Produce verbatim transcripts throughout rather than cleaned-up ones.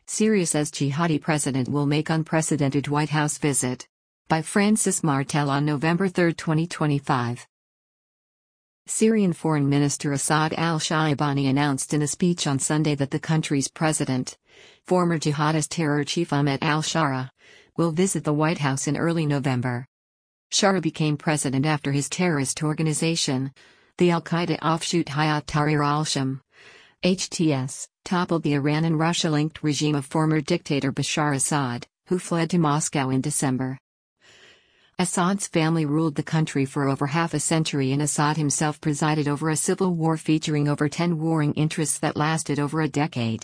Syria says jihadi president will make unprecedented White House visit. By Francis Martel on November third, twenty twenty-five. Syrian Foreign Minister Asad al-Shaibani announced in a speech on Sunday that the country's president, former jihadist terror chief Ahmed al-Shara, will visit the White House in early November. Shara became president after his terrorist organization, the al-Qaeda offshoot Hayat Tahrir al-Sham, H T S, toppled the Iran and Russia-linked regime of former dictator Bashar Assad, who fled to Moscow in December. Assad's family ruled the country for over half a century, and Assad himself presided over a civil war featuring over ten warring interests that lasted over a decade.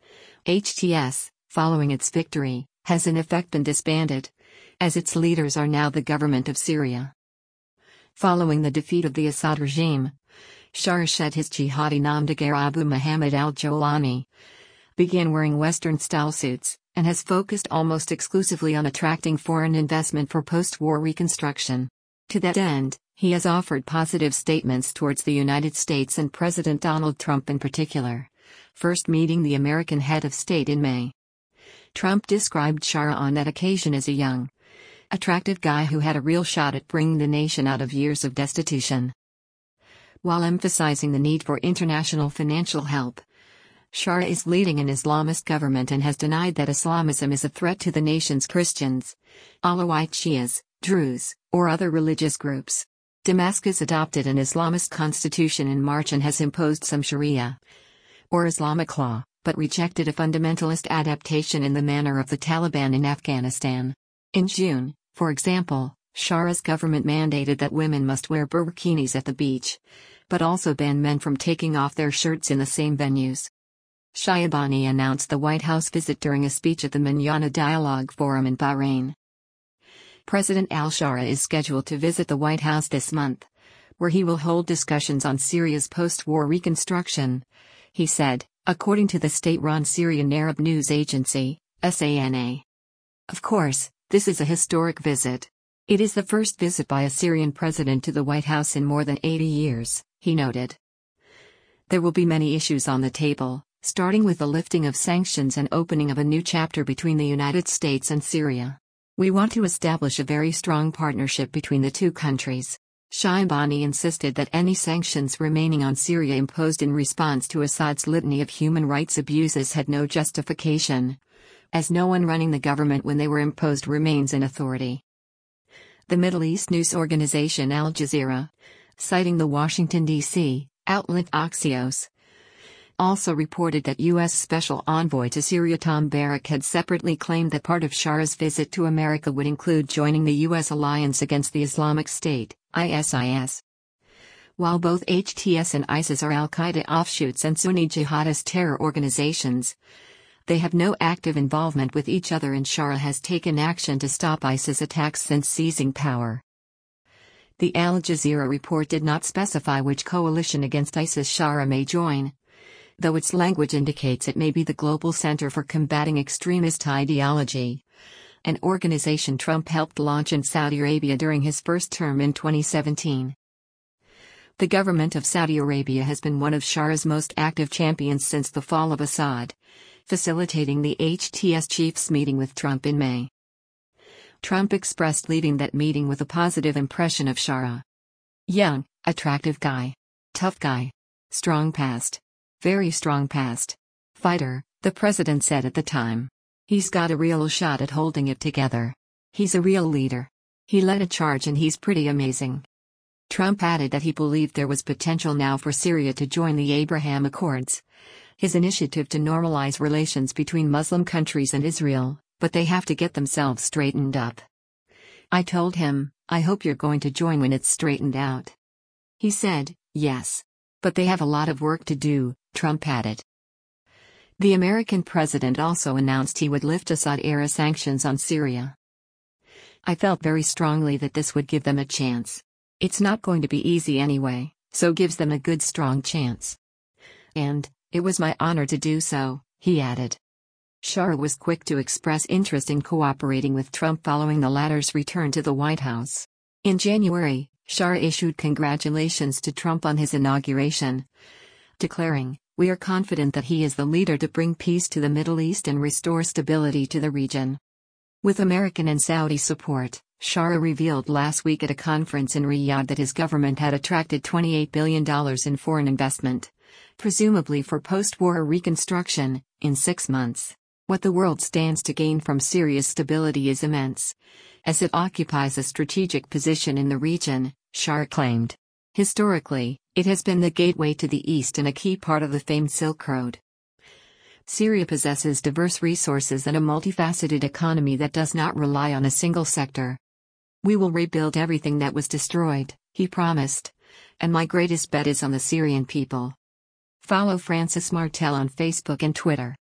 H T S, following its victory, has in effect been disbanded, as its leaders are now the government of Syria. Following the defeat of the Assad regime, Shara shed his jihadi namdagir Abu Muhammad al-Jawlani, began wearing Western-style suits, and has focused almost exclusively on attracting foreign investment for post-war reconstruction. To that end, he has offered positive statements towards the United States and President Donald Trump in particular, first meeting the American head of state in May. Trump described Shara on that occasion as a young, attractive guy who had a real shot at bringing the nation out of years of destitution. While emphasizing the need for international financial help, Shara is leading an Islamist government and has denied that Islamism is a threat to the nation's Christians, Alawite Shias, Druze, or other religious groups. Damascus adopted an Islamist constitution in March and has imposed some Sharia, or Islamic law, but rejected a fundamentalist adaptation in the manner of the Taliban in Afghanistan. In June, for example, Shara's government mandated that women must wear burkinis at the beach, but also banned men from taking off their shirts in the same venues. Shaibani announced the White House visit during a speech at the Manana Dialogue Forum in Bahrain. President al-Shara is scheduled to visit the White House this month, where he will hold discussions on Syria's post-war reconstruction, he said, according to the state-run Syrian Arab news agency, S A N A. Of course, this is a historic visit. It is the first visit by a Syrian president to the White House in more than eighty years, he noted. There will be many issues on the table, starting with the lifting of sanctions and opening of a new chapter between the United States and Syria. We want to establish a very strong partnership between the two countries. Shaibani insisted that any sanctions remaining on Syria imposed in response to Assad's litany of human rights abuses had no justification, as no one running the government when they were imposed remains in authority. The Middle East news organization Al Jazeera, citing the Washington, D C outlet Axios, also reported that U S Special Envoy to Syria Tom Barrack had separately claimed that part of Shara's visit to America would include joining the U S alliance against the Islamic State, I S I S. While both H T S and ISIS are al-Qaeda offshoots and Sunni jihadist terror organizations, they have no active involvement with each other, and Shara has taken action to stop ISIS attacks since seizing power. The Al Jazeera report did not specify which coalition against ISIS Shara may join, though its language indicates it may be the Global Center for Combating Extremist Ideology, an organization Trump helped launch in Saudi Arabia during his first term in twenty seventeen. The government of Saudi Arabia has been one of Shara's most active champions since the fall of Assad, facilitating the H T S chiefs meeting with Trump in May. Trump expressed leaving that meeting with a positive impression of Shara. Young, attractive guy. Tough guy. Strong past. Very strong past. Fighter, the president said at the time. He's got a real shot at holding it together. He's a real leader. He led a charge and he's pretty amazing. Trump added that he believed there was potential now for Syria to join the Abraham Accords, his initiative to normalize relations between Muslim countries and Israel, but they have to get themselves straightened up. I told him, I hope you're going to join when it's straightened out. He said, yes. But they have a lot of work to do, Trump added. The American president also announced he would lift Assad-era sanctions on Syria. I felt very strongly that this would give them a chance. It's not going to be easy anyway, so gives them a good strong chance. And, it was my honor to do so, he added. Shara was quick to express interest in cooperating with Trump following the latter's return to the White House. In January, Shara issued congratulations to Trump on his inauguration, declaring, We are confident that he is the leader to bring peace to the Middle East and restore stability to the region. With American and Saudi support, Shara revealed last week at a conference in Riyadh that his government had attracted twenty-eight billion dollars in foreign investment, presumably for post-war reconstruction, in six months. What the world stands to gain from Syria's stability is immense, as it occupies a strategic position in the region, Shara claimed. Historically, it has been the gateway to the East and a key part of the famed Silk Road. Syria possesses diverse resources and a multifaceted economy that does not rely on a single sector. We will rebuild everything that was destroyed, he promised, and my greatest bet is on the Syrian people. Follow Francis Martel on Facebook and Twitter.